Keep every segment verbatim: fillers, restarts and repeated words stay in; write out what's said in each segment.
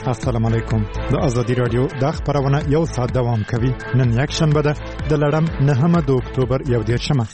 السلام علیکم. د ازادي رادیو د خبرونه یو ساعت دوام کوي. نن یک شنبه ده د لړم نهمه د اکتوبر یو دیرشمه.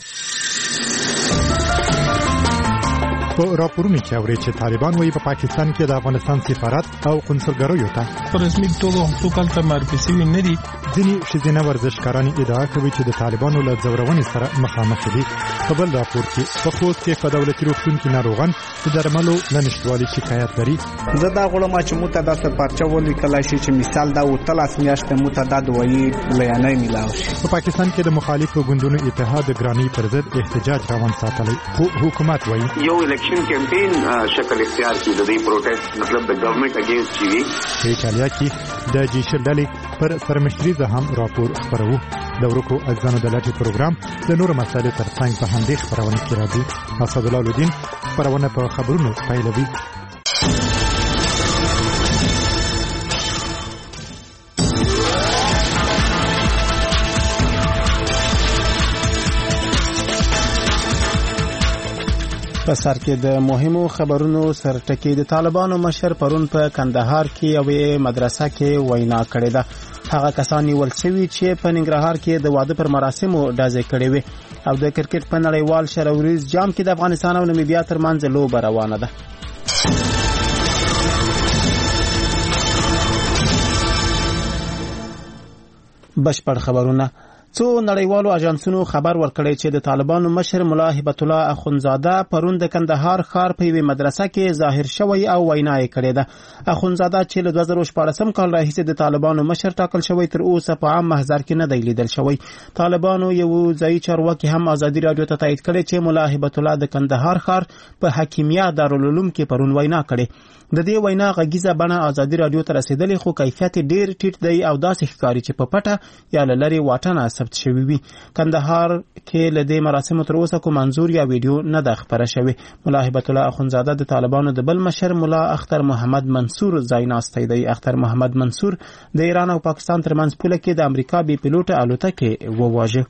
په راپورونو کې اوري چې طالبان وايي په پاکستان کې د افغانستان سفارت او قنصلګریو ته په رسمي توګه حقوق ته معرفي شوي نه دي. ځینې ښځینه ورزشکاران ادعا کوي چې د طالبانو له ځورونې سره مخامخ دي. په بل راپور کې په خوست کې په دولتي روغتون کې ناروغان د درملو له نشتوالي شکایت لري. زه دا غواړم چې متعدد سپارچه ولیکلای شي چې مثال دا وتلاس میاشتې متعدد وایي لیانې ملاوي شي. په پاکستان کې د مخالفو ګوندونو اتحاد د ګرانی پر ضد احتجاج روان ساتلی، خو حکومت وایي یو الیکشن کمپین شکل اختیار کړي د دې پروټیسټ مطلب د ګورنمنت اگینست چی وی. په ایټالیا کې د جیشل ډلې پر سرمشري هم راپور خبرو. د ورکو اذانو د لټي پروګرام د نور مسایلو ترڅنګ په همدې خبرونه کې راځي. اسد الله الدین خبرونه په خبرونو پیلوي. په سر کې د مهمو خبرونو سرټکی د طالبانو مشر پرون په کندهار کې یوې مدرسه کې وینا کړې ده. هغه کسان نیول شوي چې په ننګرهار کې د واده پر مراسمو ډزې کړې وي. او د کرکټ په نړیوال شلوریز جام کې د افغانستان او نمیبیا ترمنځ لوبه روانه ده. بشپړ خبرونه. څو نړیوالو اژانسونو خبر ورکړی چې د طالبانو مشر ملا هبت الله اخونزاده پرون د کندهار ښار په یوې مدرسه کې ظاهر شوی او وینا یې کړې ده. اخونزاده چې له دوه زره شپاړسم کال راهیسې د طالبانو مشر ټاکل شوی تر اوسه په عام محضر کې نه دی لیدل شوی. طالبانو یو ځایي چارواکي هم ازادي رادیو ته تایید کړی چې ملا هبت الله د کندهار ښار په حکیمیه دارالعلوم کې پرون وینا کړې. د دې وینا غږیزه بڼه ازادي رادیو ته رسیدلې، خو کیفیت ډیر ټیټ دی او داسې ښکاري چې په پټه یا له لرې واټنه ثبت شوی وي. کندهار کې له دې مراسمو تر اوسه کوم منظور یا ویډیو نه ده خبره شوې. ملا هبت الله اخونزاده د طالبانو د بل مشر ملا اختر محمد منصور ځایناستی دی. اختر محمد منصور د ایران او پاکستان ترمنځ پوله کې د امریکا بې پیلوټه الوتکې وواژه.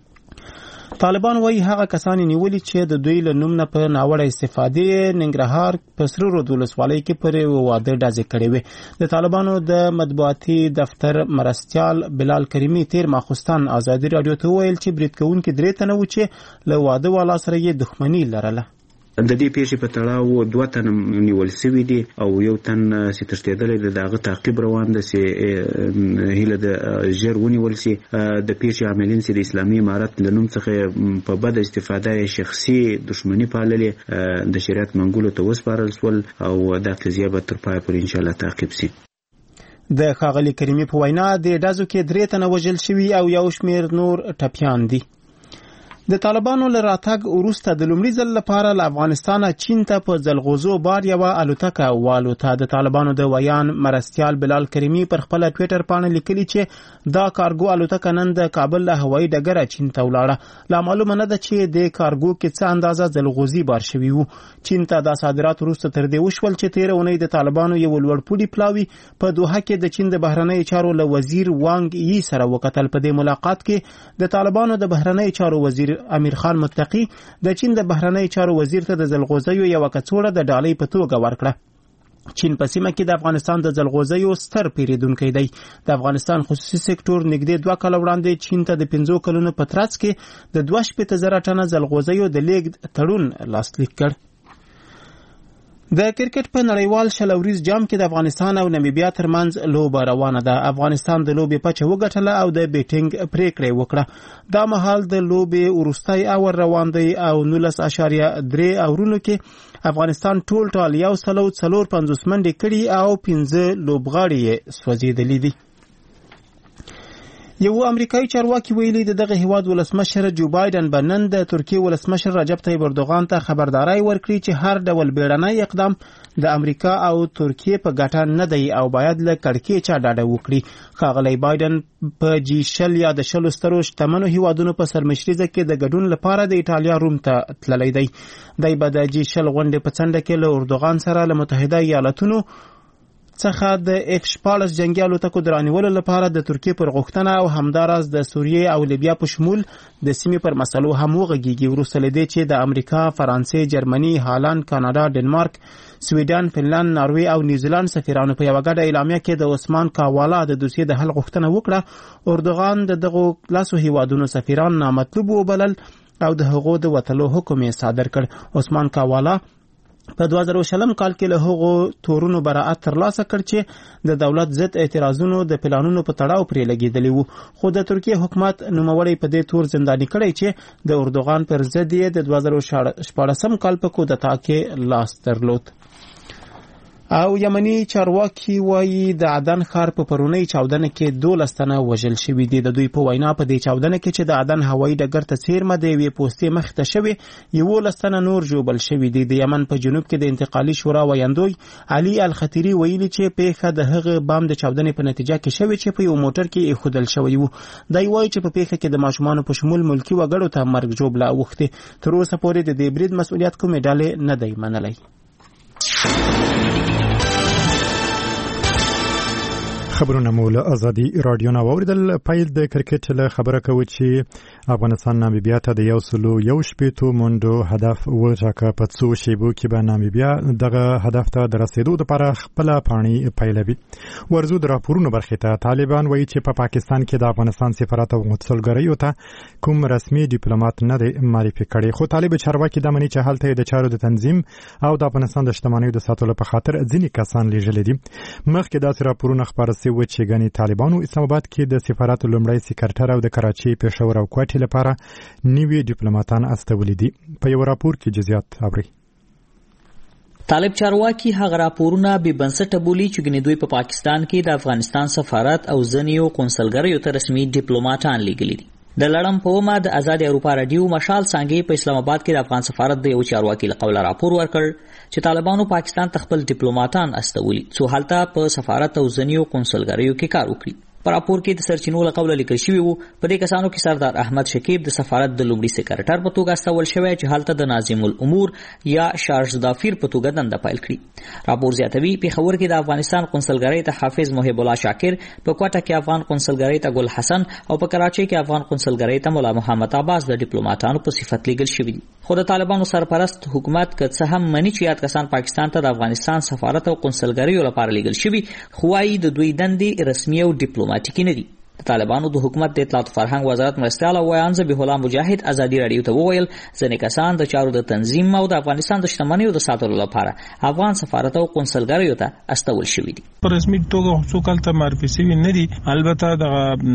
طالبان وایي هغه کسان نیولي چې د دوی له نوم نه په ناوړه استفادې ننګرهار په سره رود ولسوالۍ کې پر واده ډزې کړې وې. د طالبانو د مطبوعاتي دفتر مرستیال بلال کریمي تیر ماخوستان ازادي رادیو ته وویل چې برید کوونکي درې تنه و چې له واده والا سره یې دښمني لرله. د دې پیښې په تړاو دوه تن نیول شوي دي او یو تن چې تښتېدلی دی، د هغه تعقیب روان ده چې هیله د ژر ونیول شي. د پیښې عاملین چې د اسلامي امارت له نوم څخه په بده استفاده یې شخصي دښمني پاللې د شریعت منګولو ته وسپارل شول او دا قضیه به تر پایه پورې انشاءالله تعقیب شي. د ښاغلي کریمي په وینا د ډزو کې درې تنه وژل شوي او یو شمېر نور ټپیان دي. د طالبانو له راتګ وروسته د لومړي ځل لپاره له افغانستانه چین ته په ځلغوزو بار یوه الوتکه والوته. د طالبانو د ویان مرستیال بلال کریمي پر خپله ټویټر پاڼه لیکلي چې دا کارګو الوتکه نن د کابل له هوایي ډګره چین ته ولاړه. لا معلومه نه ده چې د کارګو کې څه اندازه ځلغوزي بار شوي وو. چین ته دا صادرات وروسته تر دې وشول چې تېره اونۍ د طالبانو یو لوړپوړي پلاوي په دوحه کې د چین د بهرنیو چارو له وزیر وانګ یي سره وکتل. په دې ملاقات کې د طالبانو د بهرنیو چارو وزیر امیر خان متقی د چین د بهرنیو چارو وزیر ته د ځلغوزیو یوه کڅوړه د ډالۍ په توګه ورکړه. چین په سیمه کې د افغانستان د ځلغوزیو ستر پیریدونکی دی. د افغانستان خصوصي سکتور نږدې دوه کاله وړاندې چین ته د پنځو کلونو په ترڅ کې د دوه شپېته زره ټنه ځلغوزیو د لیږد تړون لاسلیک کړ. د کرکټ په نړیوال شلوریز جام کې د افغانستان او نمیبیا ترمنځ لوبه روانه ده. افغانستان د لوبې پچه وګټله او د بیټینګ پریکړه وکړه. دا مهال د لوبې وروستی اور روان دی او نولس اعشاریه درې اورونو کې افغانستان ټول ټال یو سلو څلور پنځوس منډې کړي او پنځه لوبغاړي یې سوځېدلي دي. یو امریکایي چارواکي ویلي د دغه هیواد ولسمشر جو بایدن به نن د ترکیې ولسمشر رجب طیب اردوغان ته خبرداري ورکړي چې هر ډول بیړنی اقدام د امریکا او ترکیې په ګټه نه دی او باید له کړکېچه ډاډه وکړي. ښاغلی بایدن په جی شل یا د شلو سترو شتمنو هیوادونو په سرمشریزه کې د ګډون لپاره د ایټالیا روم ته تللی دی. دی به د جی شل غونډې په څنډه کې له اردوغان سره له متحده ایالتونو څخه د اف شپاړس جنگي الوتکو د رانیولو لپاره د ترکیې پر غوښتنه او همداراز د سوریې او لیبیا په شمول د سیمې پر مسلو هم وغږیږي. وروسته له دې چې د امریکا، فرانسې، جرمني، هالند، کاناډا، ډنمارک، سویډن، فنلند، ناروې او نیوزیلند سفیرانو په یوه ګډه اعلامیه کې د عثمان کاوالا د دوسیې د حل غوښتنه وکړه. اردوغان د دغو لاسو هیوادونو سفیران نامطلوب وبلل او د هغو د وتلو حکم یې صادر کړ. عثمان کاوالا په دوه زره شلم کال کې له هغو تورونو براءت ترلاسه کړ چې د دولت ضد اعتراضونو د پلانونو په تړاو پرې لګېدلی وو، خو د ترکیې حکومت نوموړی په دې تور زنداني کړی چې د اردوغان پر ضد یې د دوه زره شپاړسم کال په کودتا کې لاس درلود. او یمني چارواکي وایي د عدن ښار په پرونی چاودنه کې دولس تنه وژل شوي دي. د دوی په وینا په دې چاودنه کې چې د عدن هوایي ډګر ته څیرمه د یوې پوستې مخې ته شوې یولس تنه نور ژوبل شوي دي. د یمن په جنوب کې د انتقالي شورا ویاندوی علي الخطیري ویلي چې پیښه د هغه بام د چاودنې په نتیجه کې شوې چې په یو موټر کې ایښودل شوی وو. دی وایي چې په پیښه کې د ماشومانو په شمول ملکي وګړو ته مرګ ژوبله اوښتې. تر اوسه پورې د دې برید مسؤلیت کومې ډلې نه دی منلی. خبرونه مو له ازادي رادیو نه واوریدل. پیل د کرکټ له خبره کوي چې افغانستان نامیبیا ته د یو سلو یو شپېتو منډو هدف وټاکه. په څو شیبو کې به نامیبیا دغه هدف ته د رسیدو لپاره خپله پاڼې پیلوي. ورزو د راپورونو برخې ته طالبان وایي چې په پا پاکستان کې د افغانستان سفارت او متصلګریو ته کوم رسمي ډیپلوماټ نه دی معرفي کړی، خو طالب چارواکي دا مني چې هلته د چارو د تنظیم او د افغانستان د شتمنیو د ساتلو په خاطر ځینې کسان لیږلي دي. مخکې داسې راپورونه خپاره و چې ګڼي طالبانو اسلام آباد کې د سفارت لومړی سکرټر او د کراچي، پېښور او کوټې لپاره نوي ډیپلوماټان استولي دي. په یو راپور کې جزئیات اوري. طالب چارواکي هغه راپورونه بې بنسټه بولي چې ګنې دوی په پا پاکستان کې د افغانستان سفارت او ځینو قونسلګریو ته رسمي ډیپلوماټان لیږلي دي. د لړم په ومه د آزاد اروپا رادیو مشال څانګې په اسلام آباد کې د افغان سفارت د یو چارواکي له قوله راپور ورکړ چې طالبانو پاکستان ته خپل ډیپلوماټان استولي څو هلته په سفارت او ځینو قونسلګریو کې کار وکړي. په راپور کې د سرچینو له قوله لیکل شوي وو په دې کسانو کې سردار احمد شکیب د سفارت د لومړي سکرټر په توګه استول شوی چې هلته د ناظم الامور یا شارج دافیر په توګه دنده پیل کړي. راپور زیاتوي پېښور کې د افغانستان قونسلګرۍ ته حافظ محب الله شاکر، په کوټه کې افغان قونسلګرۍ ته ګل حسن او په کراچۍ کې افغان قونسلګرۍ ته مولا محمد عباس د ډیپلوماټانو په صفت لیږل شوي دي. خو د طالبانو سرپرست حکومت که څه هم مني چې یاد کسان پاکستان ته د افغانستان سفارت او قونسلګریو لپاره لیږل شوي، خو وايي د دوی دندې رسمي او ډیپلوماټیکي نه دي. د طالبانو د حکومت د اطلاعات فرهنګ وزارت مرستیال او ویان ذبیح الله مجاهد ازادي رادیو ته وویل ځینې کسان د چارو د تنظیم او د افغانستان د شتمنیو د ساتلو لپاره افغان سفارت او قونسلګریو ته استول شوي دي. په رسمي توګه څو کال ته معرفي شوي نه دي، البته د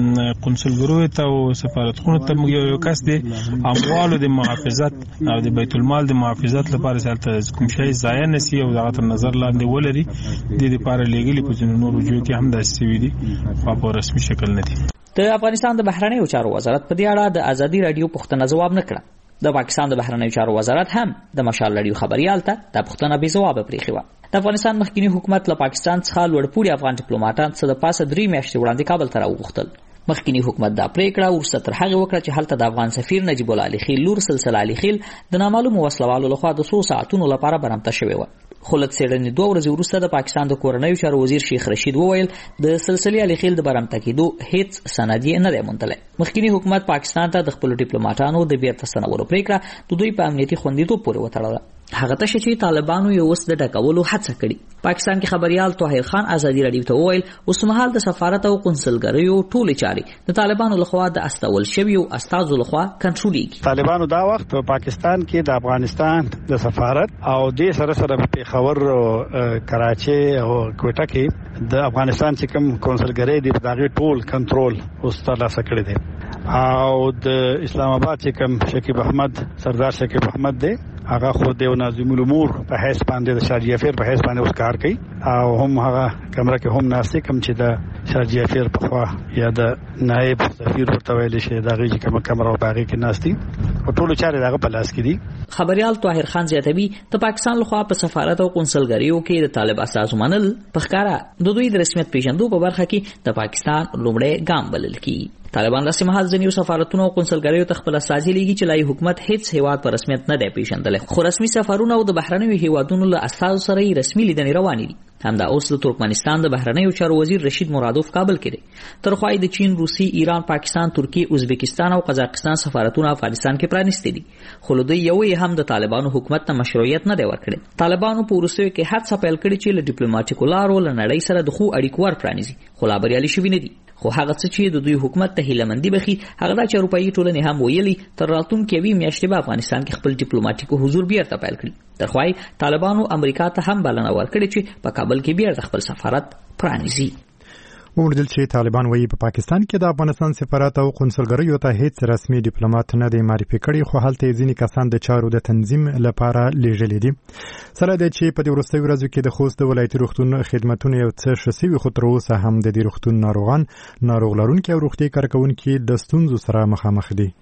قونسلګریو ته او سفارتخونو ته یو یو کس دی اموالو د محافظت او د بیت المال د محافظت لپاره چې کوم شی ضایع نشي او دغه تر نظر لاندې ولري د لپاره لګلي په ځینو نورو ځایو کې هم داسې وي دي، په رسمي شکل نه دي. د افغانستان د بهرنیو چارو وزارت په دې اړه د ازادي رادیو پوښتنه ځواب نه کړه. د پاکستان د بهرنیو چارو وزارت هم د مشال رادیو خبريال ته د پوښتنه بې ځواب پرېښې وه. د افغانستان مخکنی حکومت له پاکستان څخه لوړپوړي افغان ډیپلوماټان څه د پاسه درې میاشتې وړاندې کابل ته راوغوښتل. مخکنی حکومت دا پریکړه ورسته تر هغه وکړه چې هلته د افغان سفیر نجیب الله علي خیل لور سلسله علي خیل د نامعلومو وسلوالو لخوا د څو ساعتونو لپاره برمته شوې وه. خو له څېړنې دوه ورځې وروسته د پاکستان د کورنیو چارو وزیر شیخ رشید وویل د سلسلې علي خیل د برمته کېدو هیڅ سند یې نه دی موندلی. مخکنی حکومت پاکستان ته د خپلو ډیپلوماټانو د بیرته ستنولو پریکړه د دوی په امنیتي خوندیتوب پورې وتړله. هغه ته چې طالبانو یو اوس د ډکولو هڅه کړې. پاکستان کې خبريال طاهر خان ازادي رادیو ته وویل اوس مهال د سفارت او قونسلګریو ټولې چارې د طالبانو لخوا د استول شویو استازو لخوا کنټرولېږي. طالبانو دا وخت په پاکستان کې د افغانستان د سفارت او د سره سره په پېښور کراچي او کوټه کې د افغانستان چې کوم قونسلګری دی په دغه ټول کنټرول اوس ترلاسه کړی دی او د اسلام آباد چې کوم شکیب احمد سردار شکیب احمد دی هغه خو د ناظم الامور په حیث باندې د شارجه افیر په حیث باندې اوس کار کوي او هم هغه کمره کې هم ناسې کوم چې د شارجه افیر په خوا یا د نائب سفیر ورته ویل شي دغه چې کوم کمره باغې کې ناستي او ټول چارې دغه په لاس کې دي. خبريال طاهر خان زیاتوي د پاکستان لخوا په سفارت او قونسلګریو کې د طالب اساس منل په ښکارا د دوی د رسمیت پیژندو په برخه کې د پاکستان لومړی ګام بلل کیږي. طالبان داسې مهال ځینې سفارتونو او قونسلګریو ته خپل استازي لیږي چې لای حکومت هیڅ هیواد په رسمیت نه دی پیژندلی، خو رسمي سفرونه او د بهرنیو هیوادونو له استازو سره یې رسمي لیدنې روانې دي. همدا اوس د ترکمنستان د بهرنیو چارو وزیر رشید مرادوف کابل کې دی. ترخوا د چین، روسي، ایران، پاکستان، ترکیه، ازبکستان او قزاقستان سفارتونه افغانستان کې پرانیستي دي، خو له دوی یو یې هم د طالبانو حکومت ته مشروعیت نه دی ورکړی. طالبانو په وروستیو کې هڅه پیل کړې چې له ډیپلوماټیکو لارو له نړۍ سره د ښو اړیکو ور پرانیزي، خو لا بریالي شوي نه دي. خو هغه څه چې د دوی حکومت ته هیلهمندي بخي هغه دا چې اروپایي ټولنې هم ویلي تر راتلونکې یوې میاشتې به افغانستان کې خپل ډیپلوماټیکو حضور بیرته پیل کړي. ترخوای طالبانو امریکا ته هم بلنه ورکړې چې په کابل کې بیرته خپل سفارت پرانیزي. وویل چې طالبان وایي په پاکستان کې د افغانستان سفارت او قونسلګریو ته هیڅ رسمي ډیپلوماټ نه دی معرفي کړی، خو هلته ځینې کسان د چارو د تنظیم لپاره لیږلي دي. سره دی چې په دې وروستیو ورځو کې د خوست د ولایتي روغتون خدمتونه یو څه ښه سوي، خو تر اوسه هم د دې روغتون ناروغان، ناروغ لرونکي او روغتي کارکوونکي د ستونزو سره مخامخ دي.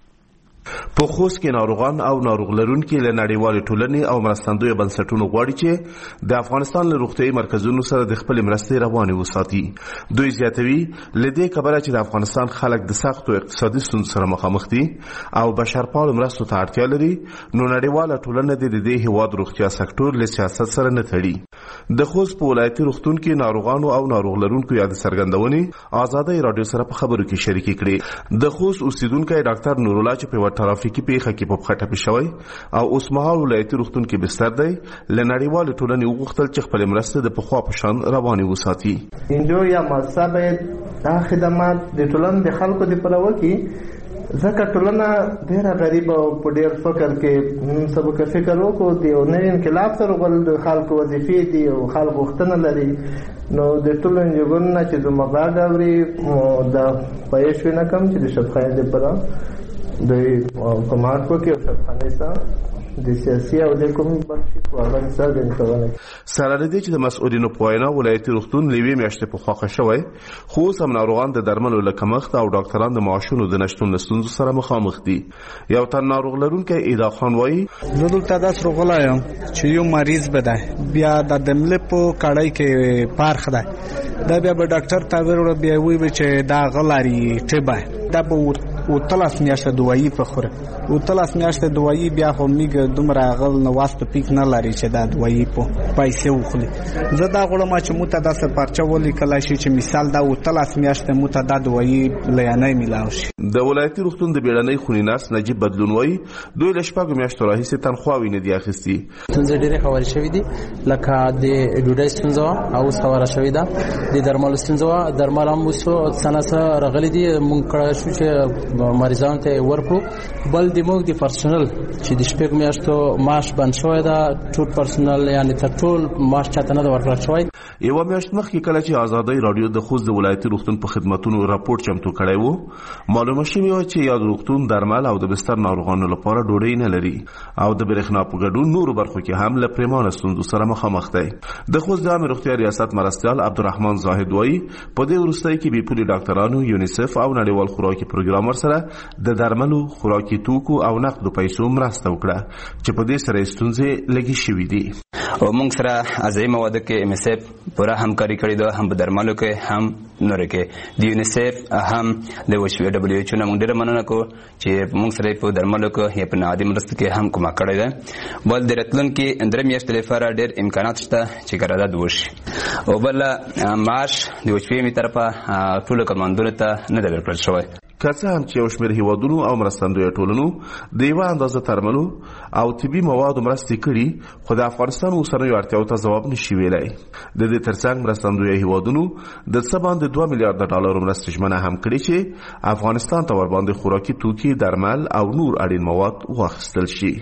په خوست کې ناروغان او ناروغ لرونکي له نړیوالې ټولنې او مرستندویه بنسټونو غواړي چې د افغانستان له روغتیايي مرکزونو سره د خپل مرستې روانې وساتي. دوی زیاتوي له دې کبره چې د افغانستان خلک د سختو اقتصادي ستونزو سره مخامخ دي او بشرپالو مرستو ته اړتیا لري، نو نړیواله ټولنه د دې هیواد روغتیا سکتور له سیاست سره نه تړي. د خوست په ولایتي روغتون کې ناروغانو او ناروغ لرونکو یاد څرګندونې آزادۍ رادیو سره په خبرو کې شریکې کړې. د خوست اوسیدونکی ډاکټر نور الله چې په ټرافیکي پیښه کې په خټه پېښوي او اوس مهال ولایتي روغتون کې بستر دی، له نړیوالې ټولنې وغوښتل چې خپل مرسته د پخوا په شان روانې وساتي. اینجا یا مؤسسه باید دا خدمات د ټولنې د خلکو لپاره وکړي، ځکه ټولنه ډېره غریبه او په ډېر فقر کې سبا که فکر وکړو د یو نوي انقلاب سره غول د خلکو وظیفې دي او خلک غوښتنه لري، نو د ټولو انجوګانو نه چې زما غږ اوري د پایښ نه کم چې د شفاخانې لپاره دوی کماټ وکړي او شفاخانې سره د سیاسي او د کومي برخې په اړه څرګند کړي. سره لدې چې د مسؤلینو په وینا ولایتي روغتون لوي میاشتې په خواخه شوی، خو سم ناروغان د درملو له کمښت او ډاکټران د معاشونو د نشټون ستونزو سره مخامخ دي. یو تن ناروغ لرونکی ایدا خان وایي زه دلته داس روغلایم چې یو مریض بده بیا د دمل په کړای کې پارخ ده دا بیا به ډاکټر ته ورور بیا وی چې دا غلاري ټبه دا به او تلاس میاشته دوايي په خوره او تلاس میاشته دوايي بیا هم میګ دومره غل نو واسطه پیک نه لري چې دا دوايي په پیسې وخلي. زه دا غواړم چې موته د سپارچه ولي کله شي چې مثال دا او تلاس میاشته موته د دوايي لیانه میلاو شي. د ولایتي روغتون د بیړنۍ خونی نرس نجیب بدلون وایي دوی له شپږ میاشتو راهیسې تنخواوي نه دی اخیستي. څنګه ډېر حواله شوې دي لکه د ډوډۍ ستونزه او سواره شوې ده د درملو ستونزه درمل هم وسو سناسه رغلي دي مونږ کړه شو چې مریضان ته ورکړو. بل د موږ د پرسونل چې د شپږ میاشتو معاش بند شوی دا ټول پرسونل یعنی تر ټول معاش چاته نه ورکړل شوی. یو میاشت مخکې کله چې آزادۍ رادیو د خوست د ولایتي روغتون په خدماتونو راپور چمتو کړی وو، معلومه شوې وه چې یاد روغتون درمل او د بستر ناروغانو لپاره ډوډۍ نه لري او د برېښنا په ګډون نورو برخو کې هم له پریمانه ستونزو سره مخامخ دی. د خوست د عامه روغتیا ریاست مرستیال عبدالرحمن زاهد وایي په دې وروستۍ کې بې پولي ډاکټرانو، یونیسف او نړیوال خوراکي پروګرامر سره د درملو، خوراکي توکو او نقدو پیسو مرسته وکړه چې په دې سره ستونزې لږې شوې دي. او موږ سره ازای مواد کې ام اس اف پورا همکاري کړې ده، هم په درملو کې هم نور کې د یونیسف هم د وشو دبليو ایچ او موږ ډېر مننه کوو چې موږ سره په درملو کې یا په نادي مرسته کې هم کومه کړې ده. بل د راتلونکي اندر میاشتې لپاره ډېر امکانات شته چې قرارداد وشي. او بل معاش د وشو می طرفه ټول کارمندانو ته نه دی ورکړل شوی. که څه هم چې یو شمېر هیوادونو او مرستندویه ټولنو د یوه اندازه درملو او طبي موادو مرستې کړي، خو د افغانستان اوسنیو اړتیاو ته ځواب نشي ویلی. د دې ترڅنګ مرستندویه هیوادونو د څه باندې دوه میلیارډه ډالرو مرستې ژمنه هم کړې چې افغانستان ته ورباندې خوراکي توکي، درمل او نور اړین مواد واخیستل شي.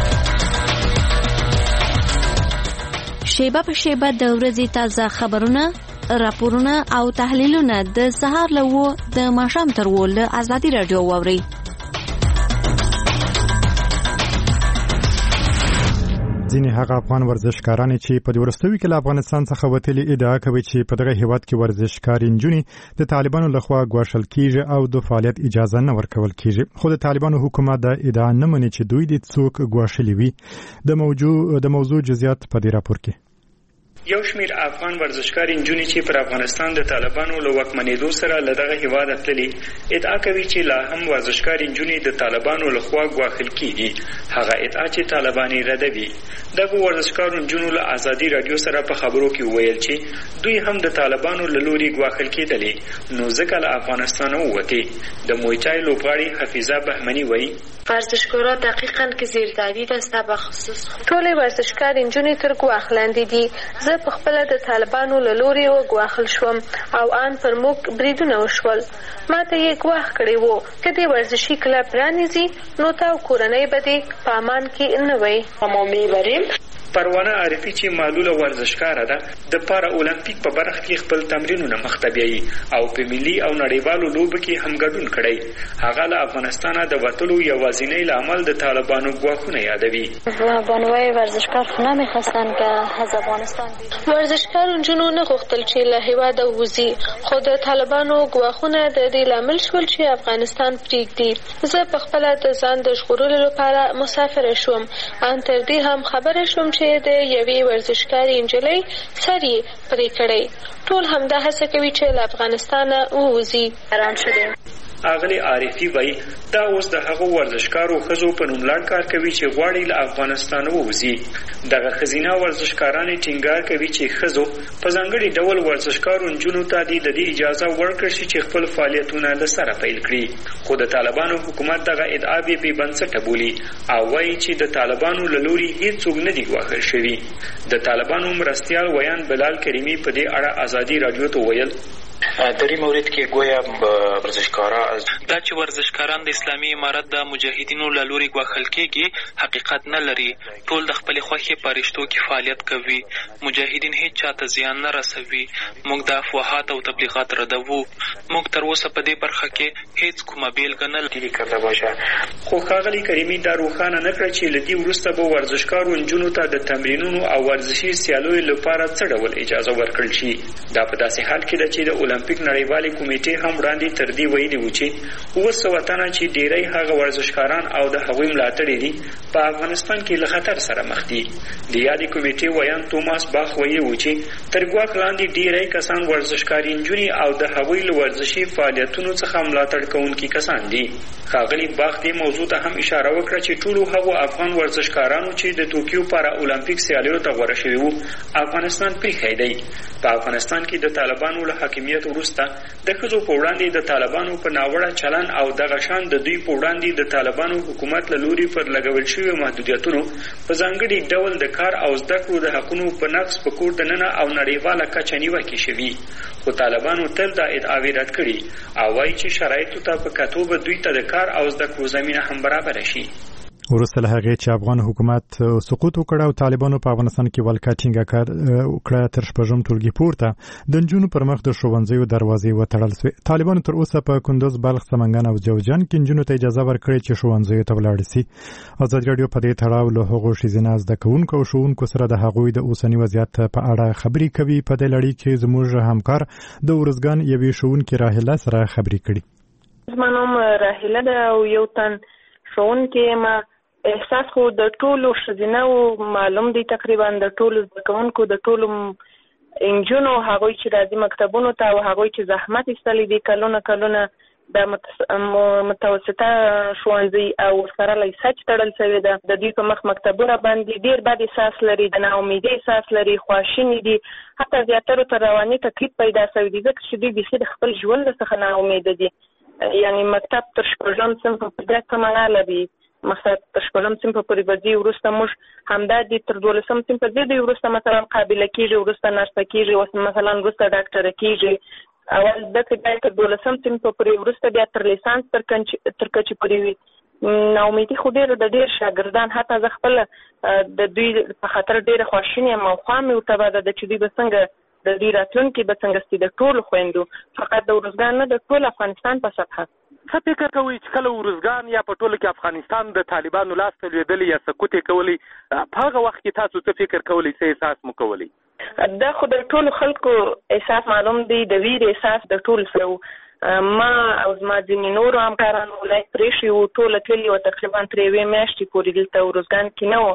شیبه په شیبه د ورځې تازه خبرونه، راپورونه او تحلیلونه د سهار له وو د ماښام تر وو له ازادي رادیو واوري. ځینې هغه افغان ورزشکاران چې په وروستیو کې له افغانستان څخه وتلي ادعا کوي چې په دغه هیواد کې ورزشکاري نجونې د طالبانو لخوا ګواښل کیږي او د فعالیت اجازه نه ورکول کیږي. خو د طالبانو حکومت دا ادعا نه مني چې دوی د څوک ګواښلي وي. د موضوع د موضوع جزئیات په دې راپور کې. یو شمیر افغان ورزشکار انجونې چې پر افغانستان د طالبانو له واکمنېدو سره له دغه هیواده تللي ادعا کوي چې لا هم ورزشکار انجونې د طالبانو له خوا ګواښل کېږي. هغه ادعا چې طالبان یې ردوي. دغه ورزشکار انجونو له ازادي راډیو سره په خبرو کې وویل چې دوی هم د طالبانو له لوري ګواښل کېدلې نو ځکه له افغانستانه ووتې. د مویچای لوبغاړې حفیظه بهمني وایي ورزشکارا دقیقاً که زیر تهدید است به خصوص ټول ورزشکار انجونې تر ګواښ لاندې دي. زه په خپل د طالبانو له لوري وګواښل شوم او ان پر موږ بریدونه وشول. ما ته یې ګواښ کړی وو که دې ورزشي کلب پرانیزي نو تا او کورنۍ به دې په امان کې نه وئ. همامې بریم پروانه عارفي چې معلوله ورزشکاره ده د پارا اولمپیک په برخه کې خپل تمرینونه مخته بیایي او په ملي او نړیوالو لوبو کې هم ګډون کړی. هغه له افغانستانه د وتلو یوازینی لامل د طالبانو ګواښونه یادوي. بانوای ورزشکار خو نمیخواستن که از افغانستان ورزشکار نجونو نه غوښتل چې له هیواده ووځي خو د طالبانو ګواښونه د دې لامل شول چې افغانستان پرېږدي. زه په خپله د ځان د ژغورلو لپاره مسافره شوم. ان تر دې هم خبره شوم چې د یوې ورزشکارې نجلۍ سر یې پرې کړی. ټول همدا هڅه کوي چې له افغانستانه ووځي. حیران شوم. اغلی عارفی وای دا اوس د هغو ورزشکارو ښځو په نوم لړ کار کوي چې غواړي له افغانستانه ووځي. دغه ښځینه ورزشکارانې ټینګار کوي چې ښځو په ځانګړي ډول ورزشکارو نجونو ته د دې اجازه ورکړي شي چې خپل فعالیتونه له سره پیل کړي. خو د طالبانو حکومت دغه ادعا بې بنسټه بولي او وایي چې د طالبانو له لوري هیڅوک نه دي ګواښل شوي. د طالبانو مرستیال ویان بلال کریمي په دې اړه ازادي راډیو ته ویل در این مورد که گویا ورزشکارا دا چې ورزشکاران د اسلامي امارت د مجاهدینو له لوري ګواښل کېږي حقیقت نه لري. ټول د خپلې خوښې په رشتو کې فعالیت کوي. مجاهدین هیڅ چاته زیان نه رسوي. موږ د افواهات او تبلیغات ردوو. موږ تر اوسه په دې برخه کې هیڅ کومه بیلګه نه لري. خو ښاغلي کریمي دا روښانه نه کړه چې له دې وروسته به ورزشکارو نجونو ته د تمرینونو او ورزشي سیالیو لپاره څه ډول اجازه ورکړل شي. دا په داسې حال کې ده چې د اولمپیک نړیوالې کمیټې هم وړاندې تر دې ویلي وو چې اووه سوه تنه چې ډیری هغه ورزشکاران او د هغوی ملاتړي دي په افغانستان کې له خطر سره مخ دي. د یادې کمیټې ویان توماس باخ ویلي وو چې تر ګواښ لاندې ډیری کسان ورزشکاري نجونې او د هغوی له ورزشي فعالیتونو څخه ملاتړ کوونکي کسان دي. ښاغلي باخ دې موضوع ته هم اشاره وکړه چې ټولو هغو افغان ورزشکارانو چې د توکیو پارا اولمپیک سیالیو ته غوره شوي وو افغانستان پریښی دی. په افغانستان کې د طالبانو له حاکمیت وروسته د ښځو په وړاندې د طالبانو په ناوړه چلن او دغه شان د دوی په وړاندې د طالبانو حکومت له لوري پر لګول شویو محدودیتونو په ځانګړي ډول د کار او زده کړو د حقونو په نقض په کور دننه او نړیواله کچه نیوکې شوي. خو طالبانو تل دا ادعاوې رد کړي او وایي چې شرایطو ته په کتو به دوی ته د کار او زده کړو زمینه هم برابره شي. وروسته له هغې چې افغان حکومت سقوط وکړ او طالبانو په افغانستان کې ولکه ټینګه کړه تر شپږم ټولګي پورته د نجونو پر مخ د ښوونځیو دروازې وتړل سوې. طالبانو تر اوسه په کندوز، بلخ، سمنګان او جوزجان کې نجونو ته اجازه ورکړې چې ښوونځیو ته ولاړې سي. ازادي راډیو په دې تړاو له هغو ښځینه زده کوونکو او ښوونکو سره د هغوی د اوسني وضعیت په اړه خبرې کوي. په دې لړۍ کې زموږ همکار د ارزګان یوې ښوونکې راهیله سره خبرې کړي. زما نوم راهیله ده او یو تن ښوونکې یم. احساس خو د ټولو ښځینهو معلوم دی، تقریبا د ټولو زده کوونکو د ټولو انجونو هغوی چې راځي مکتبونو ته او هغوی چې زحمت ایستلی دي کلونه کلونه د متوسطه ښوونځي او ورسره لیسچ تړل شوې ده. د دوی په مخ مکتبونه باندې ډېر بد احساس لري، د ناامیدۍ احساس لري، خواشیني دي، حتی زیاترو ته رواني تکلیف پیدا شوی دی ځکه چې دوی بیخي د خپل ژوند څخه ناامیده دي. یعنې مکتب تر شپږم صنف پورې څه معنا لري. مقصد تر شپږم صنف پورې به ځي، وروسته موږ همدا دي تر دولسم صنف ځي، دوی وروسته مثلا قابله کېږي، وروسته نرسه کېږي، مثلا وروسته ډاکټره کېږي. اول زده کړې باید تر دولسم صنف پورې، وروسته بیا تر لیسانس تر کچې پورې وي. ناامیدي خو ډېره د ډېر شاګردان، حتی زه خپله د دوی په خاطر ډېره خواشینې یم او خوا مې ورته بده ده چې دوی به څنګه د دوی راتلونکي به څنګه سي، د ټولو خویندو، فقط د ارزګان نه، د ټول افغانستان په سطحه. څه فکر کوئ چې کله ارزګان یا په ټوله کې افغانستان د طالبانو لاس ته لوېدلی یا سقوط یې کولی، په هغه وخت کې تاسو څه فکر کولی، څه احساس مو کولی؟ دا خو د ټولو خلکو احساس معلوم دی، د ویر احساس د ټولو سره و. ما او زما ځینې نورو همکارانو ولایت پرېښي وو، ټوله تللي وو، تقریبا تر یوې میاشتې پورې دلته ارزګان کې نه وو.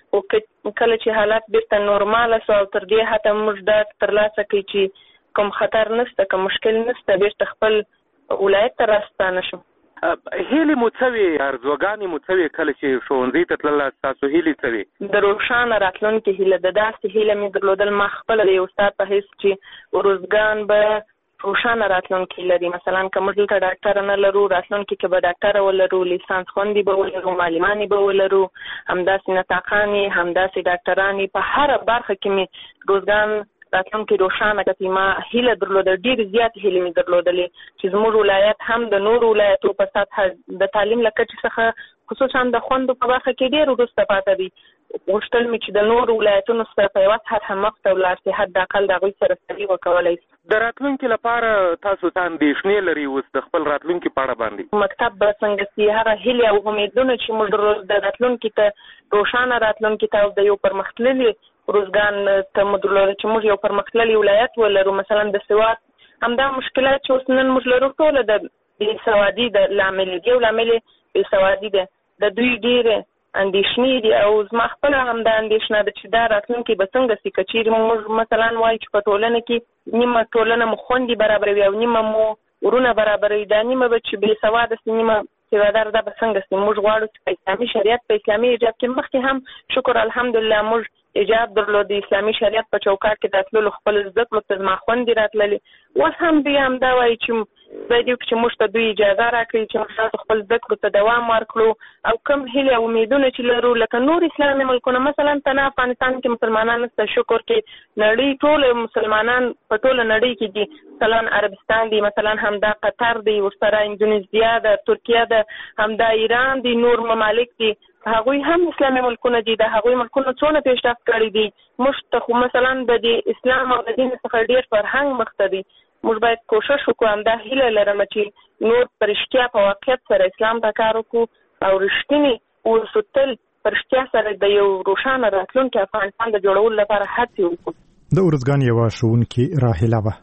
او کله چې حالات بیرته نورمال شو او تر دې حتی موږ دا ترلاسه کړي چې کوم خطر نشته، کوم مشکل نشته، بیرته خپل ولایت ته راستانه شو. هیلې مو څه وې، ارزوګانې مو څه وې کله چې ښوونځي ته تلله؟ ستاسو هیلې څه وې؟ د روښانه راتلونکې هیله، د داسې هیله مې درلودل ما خپله د یو استاد په حیث چې ارزوګان به روښانه راتلونکې لري. مثلا که موږ دلته ډاکټره نه لرو، راتلونکې کې به ډاکټره ولرو، لیسانس خوندې به ولرو، معلمانې به ولرو، همداسې نطاقانې، همداسې ډاکټرانې. په هره برخه کې مې روزګان راتلونکې روښانه کړي. ما هیله درلوده، ډېرې زیاتې هیلې مې درلودلې چې زموږ ولایت هم د نورو ولایتو په سطحه د تعلیم له کچې څخه خصوصا د خوندو په برخه کې ډېر وروسته پاته دي. غوښتل مې چې د نورو ولایتونو سره په یوه سطحه مخ ته ولاړ شي، حداقل د هغوی سره سړي وکولی شي. د راتلونکي لپاره تاسو ته اندېښنې لري اوس د خپل راتلونکي په اړه باندې؟ مکتب به څنګه سي، هغه هیلې او امیدونه چې موږ د راتلونکي ته روښانه راتلونکي ته او د یو پرمختللي روزګان ته موږ درلوده چې موږ یو پرمختللی ولایت ولرو. مثلا د سواد همدا مشکلات چې اوس نن موږ لرو ټوله د بېسوادي د لامل دي، یو لامل بېسوادي ده. د دوی ډېرې اندېښنې دي او زما خپله همدا اندېښنه ده چې دا راتلونکي به څنګه سي. که چېرې موږ مثلا وایو چې په ټولنه کې نیمه ټولنه مو خوندې برابروي او نیمه مو ورونه برابروي، دا نیمه به چې بې سواده سي، نیمه سوادار، دا به څنګه سي؟ موږ غواړو چې په اسلامي شریعت، په اسلامي حجاب کې مخکې هم شکر الحمدلله موږ حجاب درلود، د اسلامي شریعت په چوکاټ کې د تللو خپل زده کړو ته زما خوندې راتللې. اوس هم دوی همدا وایي چې خدای دې وکړي چې موږ ته دوی اجازه راکړي چې موږ تاسو خپل زده کړو ته دوام ورکړو او کوم هیلې او امیدونه چې لرو لکه نور اسلامي ملکونه، مثلا تنه افغانستان کې مسلمانان نشته، شکر کې نړۍ ټول مسلمانان په ټوله نړۍ کې دي. مثلا عربستان دی، مثلا همدا قطر دی، ورسره اندونیزیا ده، ترکیه ده، همدا ایران دی، نور ممالک دي. هغوی هم اسلامي ملکونه دي. د هغوی ملکونه څونه پیشرفت کړي دي. موږ ته خو مثلا د اسلام او د دین څخه ډېر فرهنګ مخته دي. موږ باید کوشش وکړو، همدا هیله لرم چې نور په رښتیا په واقعیت سره اسلام ته کار وکړو او رښتینې اوسو، تل په رښتیا سره د یو روښانه راتلونکي افغانستان د جوړولو لپاره هڅې وکړو. د ارزګان یوه ښوونکې راحله وه.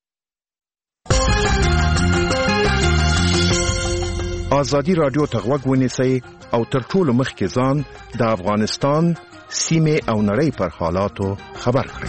ازادي راډیو ته غوږ ونیسئ او تر ټولو مخکې ځان د افغانستان سیمې او نړۍ پر حالاتو خبر کړئ.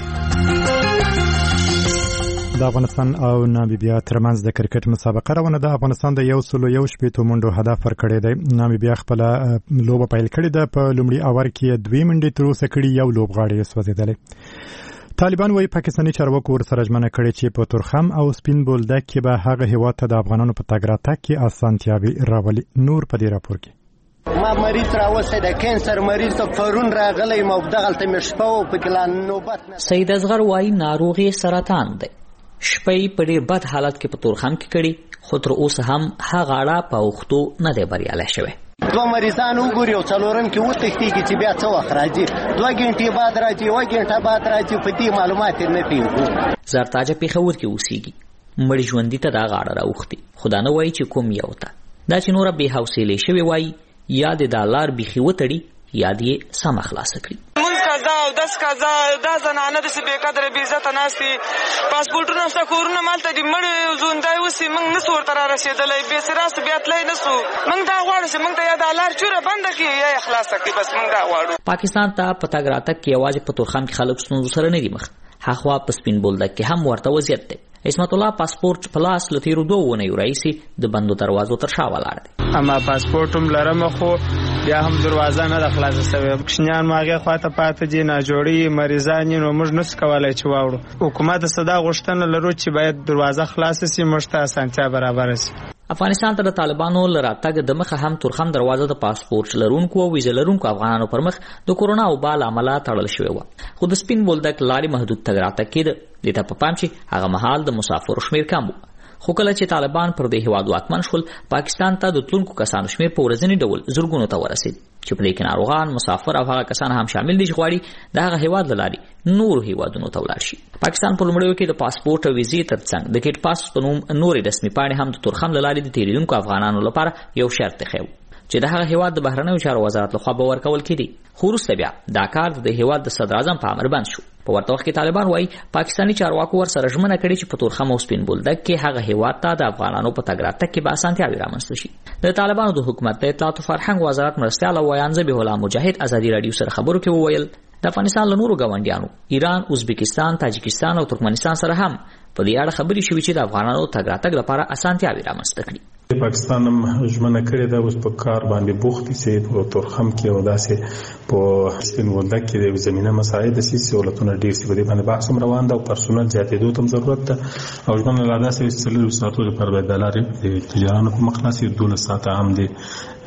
د افغانستان او نامبیا ترمنځ د کرکټ مسابقه روانه ده. افغانستان د یو سلو یو شپېتو منډو هدف ورکړی دی. نامبیا خپله لوبه پیل کړې ده. په لومړي اوور کې دوې منډې تروسه کړي، یو لوبغاړی یې سوځېدلی. طالبان وايي پاکستاني چارواکو ورسره ژمنه کړې چې په تورخم او سپین بولدک کې به هغه هېواد ته د افغانانو په تګ راتګ کې اسانتیاوې راولي. نور په دې راپور کې ما مریض راوستی د کینسر مریض ته پرون راغلی یم او دغلته مې شپه و پکې لا نوبت نه. سید اصغر وایي ناروغي سرطان دی. شپه یې په ډېر بد حالت کې په تورخم کې کړي، خو تر اوسه هم هغه اړه په اوښتو نه دی بریالی شوی. دوه مریضان وګوري او څلورم کې وتښتېږي چې بیا څه وخت راځي، دوه ګنټې بعد راځي، یوه ګنټه بعد راځي، په دې معلومات یې نه پوهېږو. زرتاجه پېښور کې اوسېږي. مړي ژوندي ته دا غاړه راوښتي، خو دا نه وایي چې کوم یو ته. دا چې نوره بې حوصلې شوې وایي یا د دا لار بیخي وتړي یا دې سمه خلاصه کړي. قضا او داس قضا دا زنانه د بې قدره بې عزته ناستي، پاسپورټونه شته، کورونه مالته دي، مړ ژوندی اوسي، موږ نسو ورته را رسېدلی، بې سراست بیا تلی نسو. موږ دا غواړو چې موږ ته یا دا لار چوره بنده کړي یا یې خلاصه کړي، بس موږ دا غواړو. پاکستان ته په تګ راتګ کې یوازې په تورخم کې خلک ستونزو سره نه دي مخ، هاخوا په سپین بولدک کې هم ورته وضعیت دی. عصمت الله پاسپورټ په لاس له تېرو دوو اونیو راهیسې د بندو دروازو تر شا ولاړ دی. اما پاسپورټ هم لرم خو بیا هم دروازه نه ده خلاصه شوې. کوچنیان مو هغې خواته پاتې دي، ناجوړي مریضان یې، نو موږ نسو کولی چې واوړو. حکومت څه دا غوښتنه لرو چې باید دروازه خلاصه سي، موږ ته اسانتیا برابره سي. افغانستان ته د طالبانو له راتګ د مخه هم تورخم دروازه د پاسپورټ لرونکو او ویزه لرونکو افغانانو پر مخ د کورونا وبا له امله تړل شوې وه، خو د سپین بولدک لارې محدود تګ راتګ کېده. دې ته په پام چې هغه مهال د مسافرو شمېر کم و، خو کله چې طالبان پر دې هېواد واکمن شول، پاکستان ته د تلونکو کسانو شمېر په ورځني ډول زرګونو ته ورسېد، چې په دې کې ناروغان، مسافر او هغه کسان هم شامل دي چې غواړي د هغه هېواد له لارې نورو هېوادونو ته ولاړ شي. پاکستان په لومړیو کې د پاسپورټ او ویزې تر څنګ د کیټ پاس په نوم نورې رسمي پاڼې هم د تورخم له لارې د تېرېدونکو افغانانو لپاره یو شرط ایښی و. چې د هغه هیواد د بهرنیو چارو وزارت لخوا به ورکول کېدي، خو وروسته بیا دا کار د هیواد د صدر اعظم په امر بند شو. په ورته وخت کې طالبان وایي پاکستاني چارواکو ورسره ژمنه کړې چې په تورخم او سپین بولدک کې هغه هیواد ته د افغانانو په تګ راتګ کې به اسانتیاوې رامنځته شي. د طالبانو د حکومت د اطلاعات او فرهنګ وزارت مرستیال او ویان ذبیح الله مجاهد ازادي رادیو سره خبرو کې وویل د افغانستان له نورو ګاونډیانو ایران، ازبکستان، تاجکستان او ترکمنستان سره هم په دې اړه خبرې شوې چې د افغانانو تګ راتګ لپاره اسانتیاوې رامنځته کړي. پاکستان هم ژمنه کړې ده اوس په کار باندې بوخت دي په تورخم کې او داسې په سپین بولدک کې د زمينه مساعد سي سہولتونه ډېر سي په دې باندې بحث هم روان ده او پرسونل زیاتېدو ته ضرورت ده او ژمنه لا داسې استلو ساتلو لپاره د لارې د تجارانو په مخلاصي دولس ساعته هم دي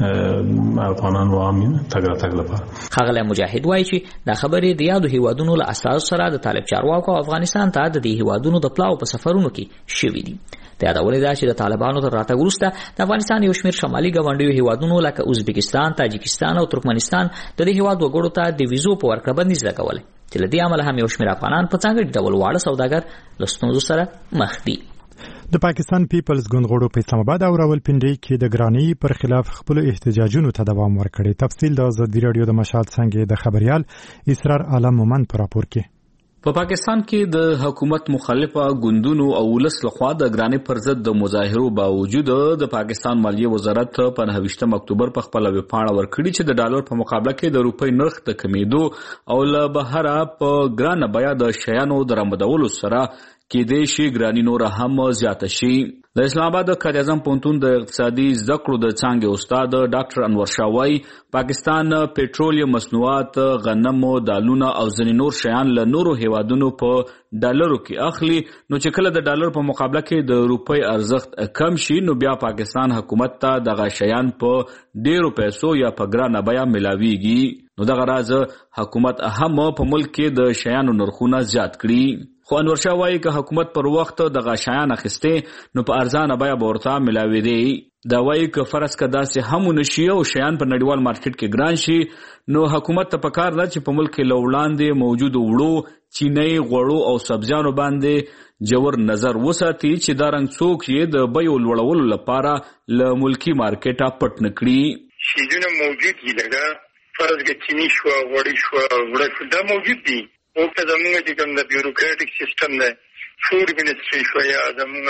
افغانانو عام تګ راتګ لپاره. ښاغلی مجاهد وایي چې دا خبرې د یادو هیوادونو له اساسو سره د طالب چارواکو افغانستان ته د دې هیوادونو د پلاو په سفرونو کې شوي دي. د یادولې ده چې د طالبانو تر راتګ وروسته د افغانستان یو شمېر شمالي ګاونډیو هیوادونو لکه ازبکستان، تاجکستان او ترکمنستان د دې هیواد وګړو ته د ویزو په ورکړه بندیز لګولی چې له دې امله هم یو شمېر افغانان په ځانګړي ډول واړه سوداګر له ستونزو سره مخ دي. د پاکستان پیپلز ګوند غړو په اسلام آباد او راولپنډي کې د ګرانی پر خلاف خپل احتجاجونو ته دوام ورکړي. تفصیل د ازادي رادیو د مشال څنګه د خبريال اسرار عالم مومن پر راپور کې. په پاکستان کې د حکومت مخالفه ګوندونو او ولس لخوا د ګرانۍ پر ضد د مظاهرو باوجود د پاکستان مالیه وزارت په نهه اکتوبر په خپل ویبپاڼه ورکړي چې د ډالر په مقابله کې د روپۍ نرخ د کمیدو او له بهره په ګرانه بیه د شیانو درآمدولو سره کېدای شي ګراني نور هم زیاته شي. د اسلام آباد د قائد اعظم پوهنتون د اقتصادي زده کړو د څانګې استاد ډاکټر انور شاه وایي پاکستان پټرولیم مصنوعات، غنم، دالونه او ځینې نور شیان له نورو هیوادونو په ډالرو کې اخلي، نو چې کله د ډالر په مقابله کې د روپۍ ارزښت کم شي نو بیا پاکستان حکومت ته دغه شیان په ډیرو پیسو یا په ګرانه بیه ملاویږي. نو دغه راز حکومت هم په ملک کې د شیانو نرخونه زیات کړي. خو انور شاه وایي که حکومت پر وخت دغه شیان اخیستې نو په ارزانه بیه به ورته ملاویدي. دا وایي که فرض که داسې هم ونشي او شیان په نړیوال مارکیټ کې ګران شي نو حکومت ته پکار ده چې په ملک کې له وړاندې موجودو وړو، چینی، غوړو او سبزیانو باندې جوور نظر وساتي چې دا رنګ څوک یې د بیو لوړولو لپاره له ملکی مارکیټه پټ نه کړي. شیزونه موجود دي لکه فرض که چینی شوه، غوړي شوه، وړه شوه، دا موجود دي. او که زمونږ چې کوم د بیوروکراټیک سیستم دی، فوډ منسټري شو یا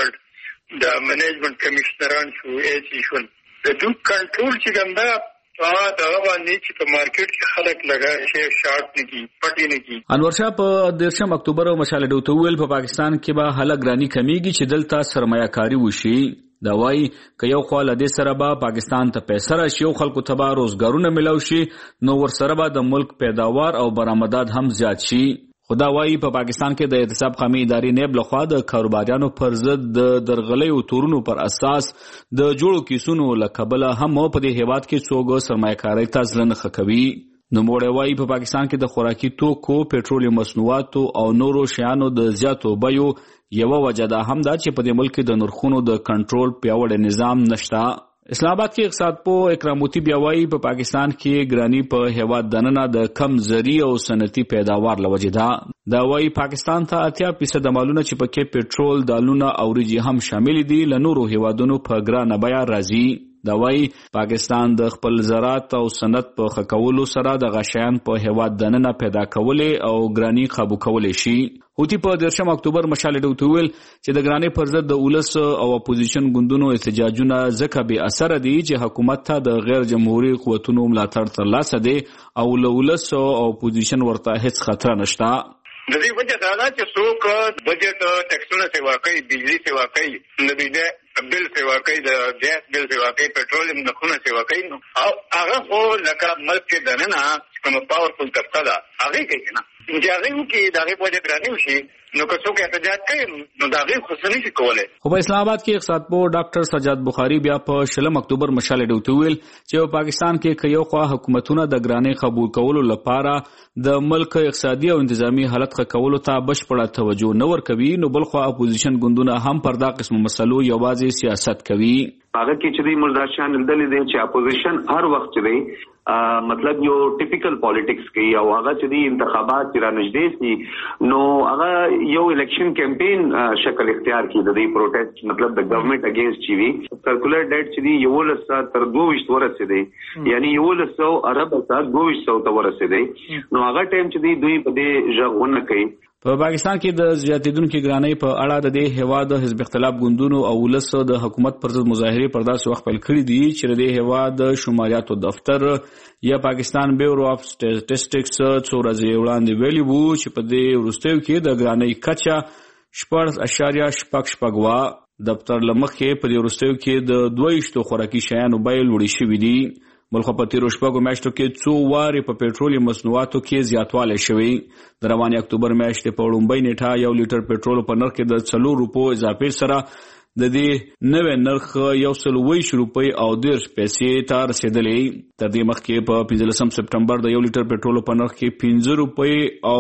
زمونږ د منیجمنت کمیشنران شو، ایسي شول، د دوی کنټرول چې کوم ده هغه دغه باندې چې په مارکیټ کې خلک لګا شي شارټ نه کړي، پټې نه کړي. انور شاه په دېرشم اکتوبر مشاله ډوته ویل په پاکستان کې به هله ګراني کمیږي چې دلته سرمایه کاري وشي. دا وایي که یو خوا له دې سره به پاکستان ته پیسې راشي او خلکو ته به روزګارونه میلاو شي نو ورسره به د ملک پیداوار او برآمدات هم زیات شي. خو دا وایي په پاکستان کې د احتساب قومي ادارې نیب لخوا د کاروباریانو پر ضد د درغلیو تورونو پر اساس د جوړو کیسونو له کبله هم په دې هیواد کې څوک سرمایه کارۍ ته زړه نه ښه کوي. نوموړی وایي په پاکستان کې د خوراکي توکو، پټرولیم مصنوعاتو او نورو شیانو د زیاتو بیو یوه وجه دا هم ده چې په دې ملک کې د نرخونو د کنټرول پیاوړی نظام نشته. اسلام آباد کې اقتصاد پوه اکراموتی بیا وایي په پاکستان کې ګراني په هیواد دننه د کم زری او صنعتي پیداوار له وجې ده. دا وایي پاکستان ته اتیا فیصده مالونه چې پکې پټرول، دالونه او وریجې هم شامل دي له نورو هیوادونو په ګرانه بیه راځي. دا وایي پاکستان د خپل زراعت او صنعت په ښه کولو سره د غشیان په هیواد دننه پیدا کولی او ګراني قابو کولی شي. هوتی په دېرشم اکتوبر مشاله ډوته ویل چې د ګرانۍ پر ضد د ولس او اپوزیشن ګوندونو احتجاجونه ځکه بې اثره دي چې حکومت ته د غیر جمهوري قوتونو ملاتړ ترلاسه دی او له ولس او اپوزیشن ورته هیڅ خطر نشته. د دې وجه دا ده چې څوک بجټ ټیکسونه سیوا کوي، بجلی سیوا کوي، د بجلی بل سیوا کوي، د ګیس بل سیوا کوي، پټرولیم نرخونه سیوا کوي، او هغه خو لکه ملک کې دننه کوم پاورفل طبقه ده هغې کوي که نه چې هغې وکړي د هغې په وجه ګراني وشي نو که څوک احتجاج کوي نو د هغې خو څه نشي کولی. خو په اسلام آباد کې اقتصاد پوه ډاکټر سجاد بخاري بیا په شلم اکتوبر مشاله ډوته ویل چې په پاکستان کې که یو خوا حکومتونه د ګرانۍ قبول کولو لپاره د ملک اقتصادي او انتظامي حالت ښه کولو ته بشپړه توجه نه ورکوي نو بل خوا اپوزیشن ګوندونه هم پر دا قسم مسلو یوازې سیاست کوي. هغه کې چې د مرداشان لیدلې دي چې اپوزیشن هر وخت دی مطلب یو ټیپیکل پالیټکس کوي او هغه چې د انتخابات چې را نږدې سي نو هغه یو الیکشن کمپین شکل اختیار کړي د دې پروټیسټ مطلب د ګورنمنت اگینست چی وی سرکولر ډیټ چې دی یو لسه تر دوه ورسېدی یعنی یو لسه عرب تر دوه سو ته ورسېدی نو هغه ټایم چې دی دوی په دې ژغونه کوي. په پاکستان کې د زیاتیدونکو ګرانۍ په اړه د دې هیواد حزب اختلاف ګوندونو او ولس د حکومت پر ضد مظاهره پر داسې وخت پیل کړې دي چې د هیواد شماریاتو دفتر یا پاکستان بیورو اف سټیټسټکس څو ورځې وړاندې ویلي وو چې په دې وروستیو کې د ګرانۍ کچه شپږ اشاریه شپږ شپږ وا دفتر لمخې په دې وروستیو کې د دوه خوراکي شیانو بیې لوړې شوې دي. ملخ په تیرو شپږو میاشتو کې څو وارې په پېټرول مصنوعاتو کې زیاتوالی شوی. د روانې اکتوبر میاشتې په وړومبۍ نیټه یو لیټر پېټرول په نرخ کې د څلور روپو اضافې سره د دې نوی نرخ یو سل اوویشت روپۍ او دېرش پیسې ته رسېدلی. تر دې مخکې په پنځلسم سپټمبر د یو لیټر پېټرول په نرخ کې پنځه روپۍ او